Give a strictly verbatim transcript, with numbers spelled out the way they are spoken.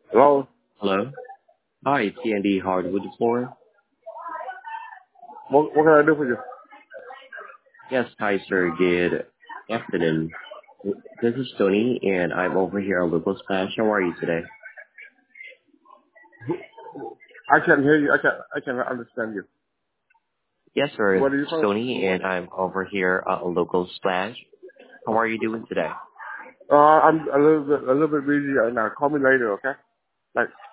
Hello? Hello. Hi, it's Andy Hardwood floor. What, what can I do for you? Yes, hi, sir. Good afternoon. This is Tony, and I'm over here on Local Splash. How are you today? I can't hear you. I can't, I cannot understand you. Yes, sir. What are you It's calling? Tony, and I'm over here on Local Splash. How are you doing today? Uh, I'm a little bit, a little bit busy right now. Call me later, okay? Like,